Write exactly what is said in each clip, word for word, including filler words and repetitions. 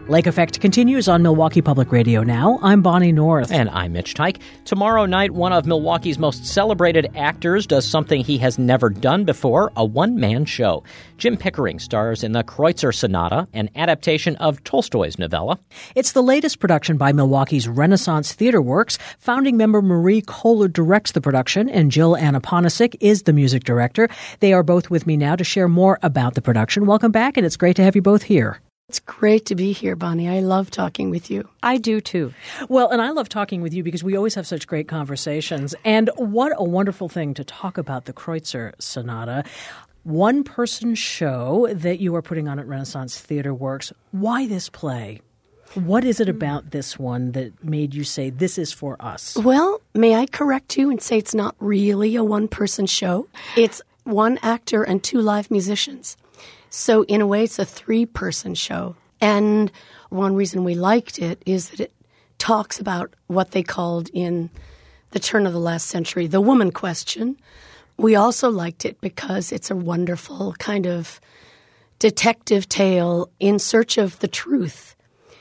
Lake Effect continues on Milwaukee Public Radio now. I'm Bonnie North. And I'm Mitch Teich. Tomorrow night, one of Milwaukee's most celebrated actors does something he has never done before, a one-man show. Jim Pickering stars in the Kreutzer Sonata, an adaptation of Tolstoy's novella. It's the latest production by Milwaukee's Renaissance Theater Works. Founding member Marie Kohler directs the production, and Jill Anaponisic is the music director. They are both with me now to share more about the production. Welcome back, and it's great to have you both here. It's great to be here, Bonnie. I love talking with you. I do, too. Well, and I love talking with you because we always have such great conversations. And what a wonderful thing to talk about the Kreutzer Sonata. One-person show that you are putting on at Renaissance Theater Works. Why this play? What is it about this one that made you say, this is for us? Well, may I correct you and say it's not really a one-person show? It's one actor and two live musicians. So in a way, it's a three-person show. And one reason we liked it is that it talks about what they called in the turn of the last century the woman question. We also liked it because it's a wonderful kind of detective tale in search of the truth.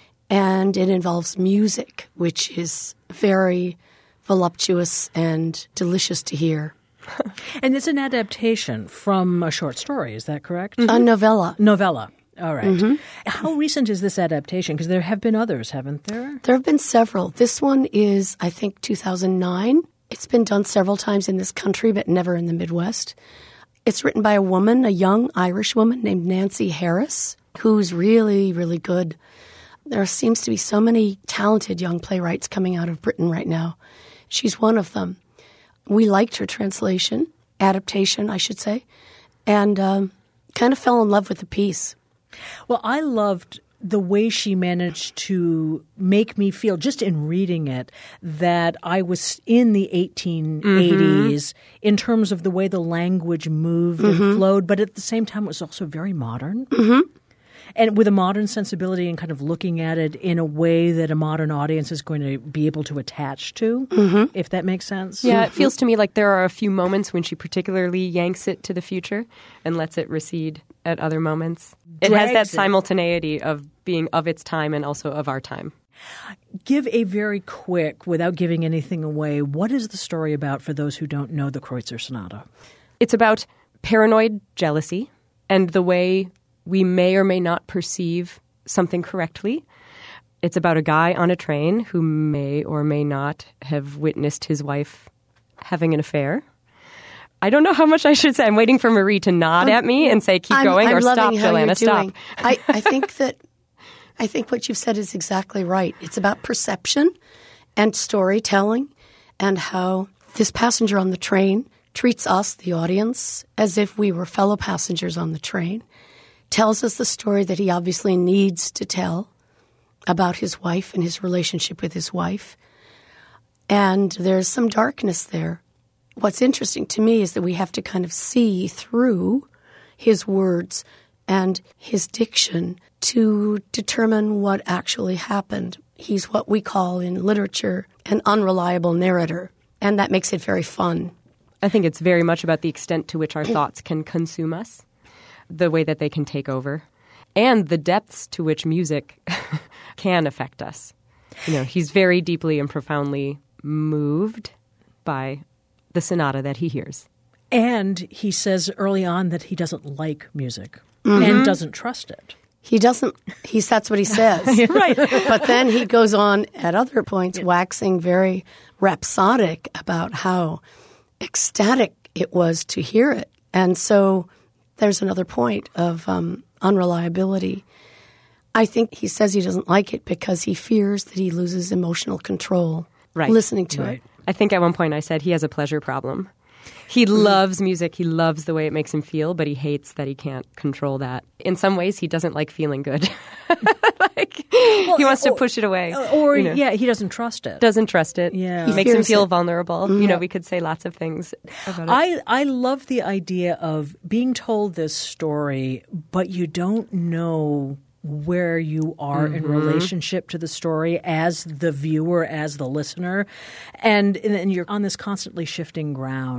And it involves music, which is very voluptuous and delicious to hear. And it's an adaptation from a short story, is that correct? Mm-hmm. A novella. Novella. All right. Mm-hmm. How recent is this adaptation? Because there have been others, haven't there? There have been several. This one is, I think, two thousand nine. It's been done several times in this country, but never in the Midwest. It's written by a woman, a young Irish woman named Nancy Harris, who's really, really good. There seems to be so many talented young playwrights coming out of Britain right now. She's one of them. We liked her translation, adaptation, I should say, and um, kind of fell in love with the piece. Well, I loved the way she managed to make me feel, just in reading it, that I was in the eighteen eighties mm-hmm. in terms of the way the language moved mm-hmm. and flowed, but at the same time it was also very modern. Mm-hmm. And with a modern sensibility and kind of looking at it in a way that a modern audience is going to be able to attach to, mm-hmm. if that makes sense. Yeah, it feels to me like there are a few moments when she particularly yanks it to the future and lets it recede at other moments. It Drags has that it. simultaneity of being of its time and also of our time. Give a very quick, without giving anything away, what is the story about for those who don't know the Kreutzer Sonata? It's about paranoid jealousy and the way we may or may not perceive something correctly. It's about a guy on a train who may or may not have witnessed his wife having an affair. I don't know how much I should say. I'm waiting for Marie to nod um, at me and say, keep I'm, going I'm or stop, how Joanna, stop. I, I think that I think what you've said is exactly right. It's about perception and storytelling and how this passenger on the train treats us, the audience, as if we were fellow passengers on the train. Tells us the story that he obviously needs to tell about his wife and his relationship with his wife. And there's some darkness there. What's interesting to me is that we have to kind of see through his words and his diction to determine what actually happened. He's what we call in literature an unreliable narrator, and that makes it very fun. I think it's very much about the extent to which our thoughts can consume us, the way that they can take over, and the depths to which music can affect us. You know, he's very deeply and profoundly moved by the sonata that he hears. And he says early on that he doesn't like music mm-hmm. and doesn't trust it. He doesn't, he's, that's what he says. Right. But then he goes on at other points, waxing very rhapsodic about how ecstatic it was to hear it. And so there's another point of um, unreliability. I think he says he doesn't like it because he fears that he loses emotional control right. listening to right. it. I think at one point I said he has a pleasure problem. He loves music. He loves the way it makes him feel, but he hates that he can't control that. In some ways, he doesn't like feeling good. like, well, he wants or, to push it away. Or, you know. yeah, he doesn't trust it. Doesn't trust it. Yeah. He makes him feel it. vulnerable. Mm-hmm. You know, we could say lots of things about it. I, I love the idea of being told this story, but you don't know where you are mm-hmm. in relationship to the story as the viewer, as the listener. And, and you're on this constantly shifting ground.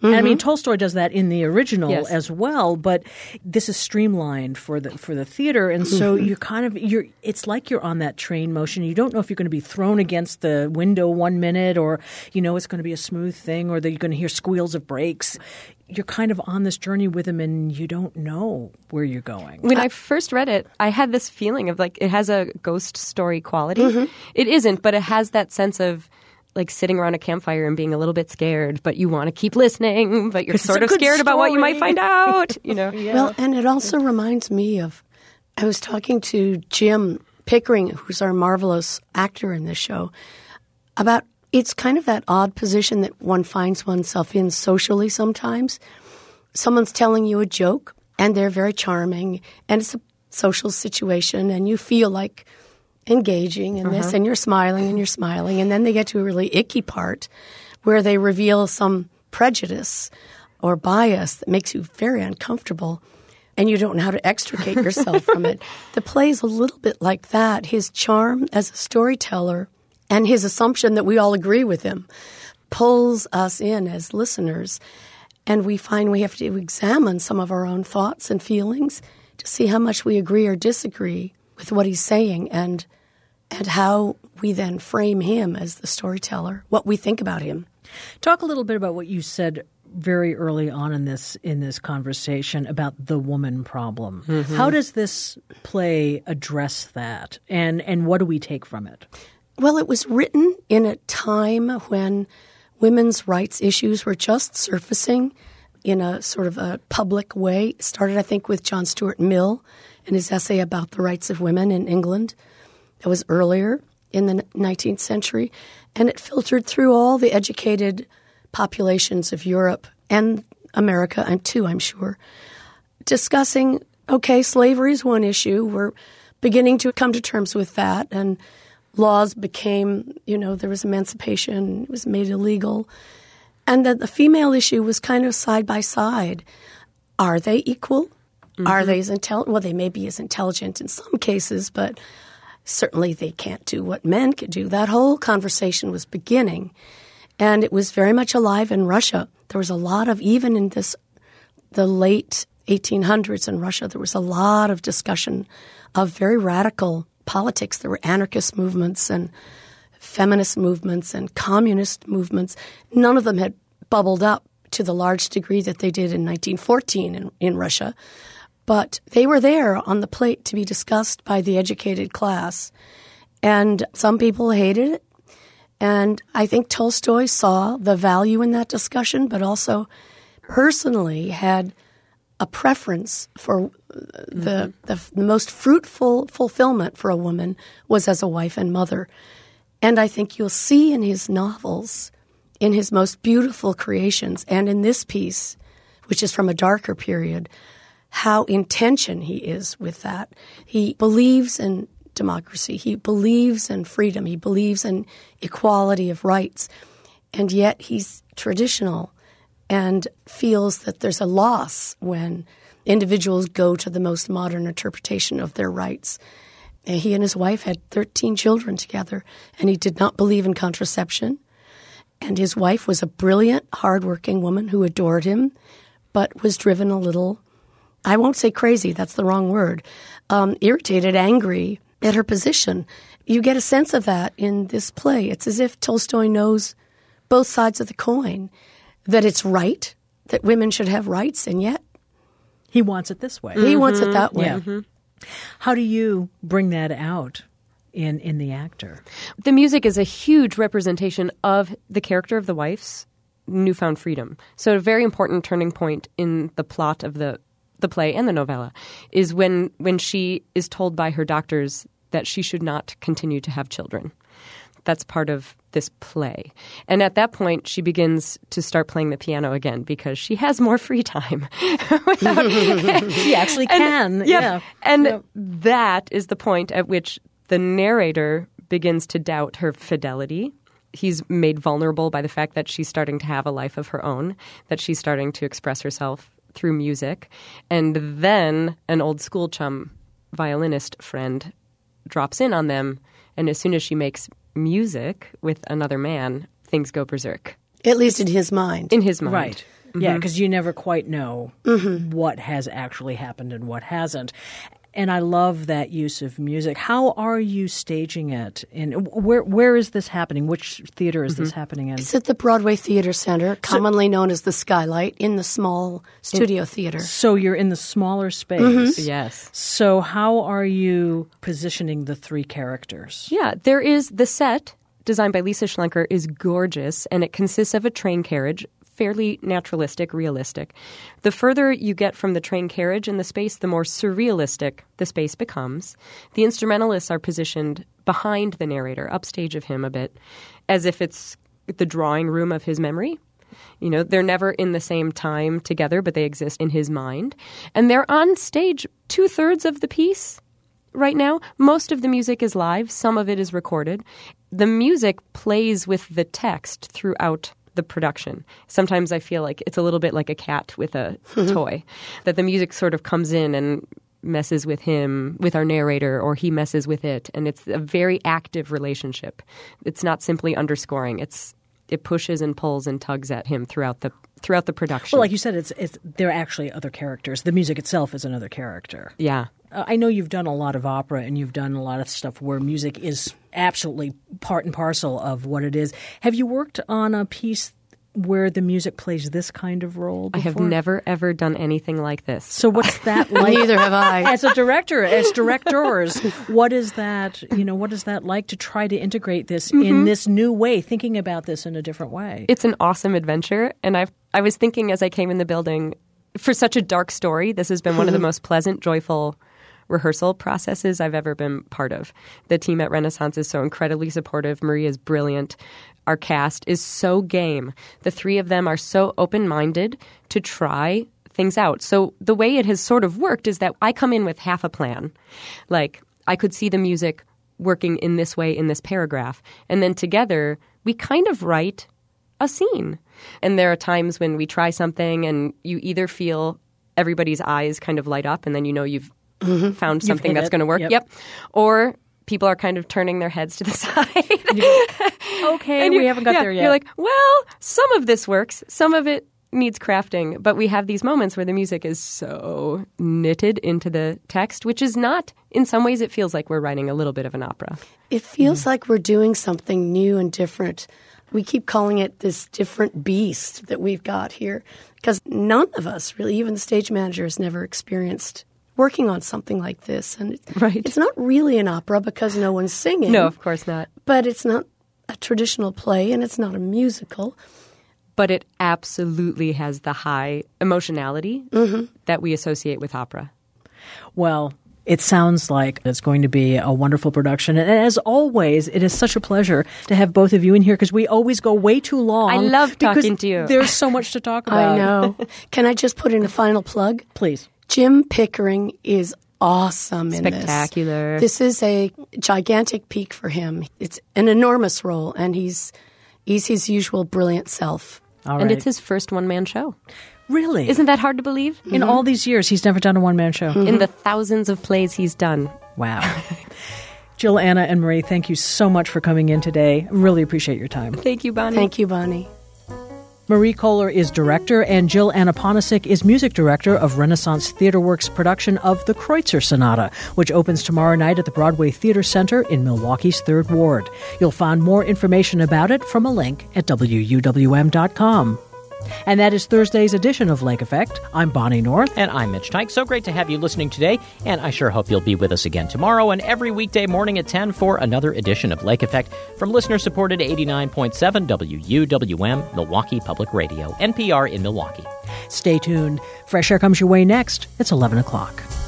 Mm-hmm. I mean, Tolstoy does that in the original Yes. as well, but this is streamlined for the for the theater, and so Mm-hmm. you're kind of you're. It's like you're on that train motion. You don't know if you're going to be thrown against the window one minute, or you know it's going to be a smooth thing, or that you're going to hear squeals of brakes. You're kind of on this journey with him, and you don't know where you're going. When I first read it, I had this feeling of like it has a ghost story quality. Mm-hmm. It isn't, but it has that sense of like sitting around a campfire and being a little bit scared, but you want to keep listening, but you're It's sort a of good scared about what you might story. find out. You know, Well, and it also reminds me of, I was talking to Jim Pickering, who's our marvelous actor in this show, about it's kind of that odd position that one finds oneself in socially sometimes. Someone's telling you a joke, and they're very charming, and it's a social situation, and you feel like engaging in this, and you're smiling and you're smiling, and then they get to a really icky part where they reveal some prejudice or bias that makes you very uncomfortable, and you don't know how to extricate yourself from it. The play is a little bit like that. His charm as a storyteller and his assumption that we all agree with him pulls us in as listeners, and we find we have to examine some of our own thoughts and feelings to see how much we agree or disagree with what he's saying, and and how we then frame him as the storyteller, what we think about him. Talk a little bit about what you said very early on in this in this conversation about the woman problem. Mm-hmm. How does this play address that, and and what do we take from it? Well, it was written in a time when women's rights issues were just surfacing in a sort of a public way. It started, I think, with John Stuart Mill and his essay about the rights of women in England. That was earlier in the nineteenth century. And it filtered through all the educated populations of Europe and America, and too, I'm sure, discussing, okay, slavery is one issue. We're beginning to come to terms with that. And laws became, you know, there was emancipation. It was made illegal. And that the female issue was kind of side by side. Are they equal? Mm-hmm. Are they as intelligent? Well, they may be as intelligent in some cases, but certainly they can't do what men can do. That whole conversation was beginning, and it was very much alive in Russia. There was a lot of, even in this, the late eighteen hundreds in Russia, there was a lot of discussion of very radical politics. There were anarchist movements and feminist movements and communist movements. None of them had bubbled up to the large degree that they did in nineteen fourteen in, in Russia. But they were there on the plate to be discussed by the educated class. And some people hated it. And I think Tolstoy saw the value in that discussion, but also personally had a preference for the, mm-hmm. the, the most fruitful fulfillment for a woman was as a wife and mother. And I think you'll see in his novels, in his most beautiful creations, and in this piece, which is from a darker period, how in tension he is with that. He believes in democracy. He believes in freedom. He believes in equality of rights. And yet he's traditional and feels that there's a loss when individuals go to the most modern interpretation of their rights. And he and his wife had thirteen children together, and he did not believe in contraception. And his wife was a brilliant, hardworking woman who adored him, but was driven a little, I won't say crazy, that's the wrong word, um, irritated, angry at her position. You get a sense of that in this play. It's as if Tolstoy knows both sides of the coin, that it's right, that women should have rights, and yet He wants it this way. he wants it that way. Yeah. Mm-hmm. How do you bring that out in, in the actor? The music is a huge representation of the character of the wife's newfound freedom. So a very important turning point in the plot of the the play and the novella is when when she is told by her doctors that she should not continue to have children. That's part of this play. And at that point, she begins to start playing the piano again because she has more free time. Without, she actually can. And, yep. Yeah. And yep. that is the point at which the narrator begins to doubt her fidelity. He's made vulnerable by the fact that she's starting to have a life of her own, that she's starting to express herself through music. And then an old school chum violinist friend drops in on them, and as soon as she makes music with another man, things go berserk. At least in his mind. In his mind. Right. Yeah, because you never quite know mm-hmm. what has actually happened and what hasn't. And I love that use of music. How are you staging it? And where where is this happening? Which theater is mm-hmm. this happening in? It's at the Broadway Theater Center, commonly so, known as the Skylight, in the small studio in, theater. So you're in the smaller space. Mm-hmm. Yes. So how are you positioning the three characters? Yeah, there is the set, designed by Lisa Schlenker, is gorgeous, and it consists of a train carriage, fairly naturalistic, realistic. The further you get from the train carriage in the space, the more surrealistic the space becomes. The instrumentalists are positioned behind the narrator, upstage of him a bit, as if it's the drawing room of his memory. You know, they're never in the same time together, but they exist in his mind. And they're on stage two-thirds of the piece right now. Most of the music is live. Some of it is recorded. The music plays with the text throughout the production. Sometimes I feel like it's a little bit like a cat with a toy, that the music sort of comes in and messes with him, with our narrator, or he messes with it. And it's a very active relationship. It's not simply underscoring. It's it pushes and pulls and tugs at him throughout the throughout the production. Well, like you said, it's it's they're actually other characters. The music itself is another character. Yeah. Uh, I know you've done a lot of opera and you've done a lot of stuff where music is absolutely part and parcel of what it is. Have you worked on a piece where the music plays this kind of role before? I have never, ever done anything like this. So what's that like? Neither have I. As a director, as directors, what is that, you know, what is that like to try to integrate this mm-hmm. in this new way, thinking about this in a different way? It's an awesome adventure. And I've, I was thinking as I came in the building, for such a dark story, this has been one of the most pleasant, joyful rehearsal processes I've ever been part of. The team at Renaissance is so incredibly supportive. Maria is brilliant. Our cast is so game. The three of them are so open-minded to try things out. So the way it has sort of worked is that I come in with half a plan. Like, I could see the music working in this way in this paragraph. And then together, we kind of write a scene. And there are times when we try something and you either feel everybody's eyes kind of light up and then you know you've mm-hmm. found something that's going to work. Yep. yep. Or people are kind of turning their heads to the side. Okay, we haven't got yeah, there yet. You're like, well, some of this works. Some of it needs crafting. But we have these moments where the music is so knitted into the text, which is not, in some ways, it feels like we're writing a little bit of an opera. It feels mm. like we're doing something new and different. We keep calling it this different beast that we've got here because none of us, really, even the stage manager, has never experienced working on something like this. And right. it's not really an opera because no one's singing. No, of course not. But it's not a traditional play and it's not a musical. But it absolutely has the high emotionality mm-hmm. that we associate with opera. Well, it sounds like it's going to be a wonderful production. And as always, it is such a pleasure to have both of you in here because we always go way too long. I love talking to you. There's so much to talk about. I know. Can I just put in a final plug? Please. Jim Pickering is awesome in this. Spectacular. This is a gigantic peak for him. It's an enormous role, and he's he's his usual brilliant self. All and right. it's his first one-man show. Really? Isn't that hard to believe? In mm-hmm. all these years, he's never done a one-man show. Mm-hmm. In the thousands of plays he's done. Wow. Jill, Anna, and Marie, thank you so much for coming in today. Really appreciate your time. Thank you, Bonnie. Thank you, Bonnie. Marie Kohler is director, and Jill Anaponisic is music director of Renaissance Theater Works' production of The Kreutzer Sonata, which opens tomorrow night at the Broadway Theater Center in Milwaukee's Third Ward. You'll find more information about it from a link at W U W M dot com. And that is Thursday's edition of Lake Effect. I'm Bonnie North. And I'm Mitch Tyke. So great to have you listening today, and I sure hope you'll be with us again tomorrow and every weekday morning at ten for another edition of Lake Effect from listener-supported eighty-nine point seven W U W M, Milwaukee Public Radio, N P R in Milwaukee. Stay tuned. Fresh Air comes your way next. It's eleven o'clock.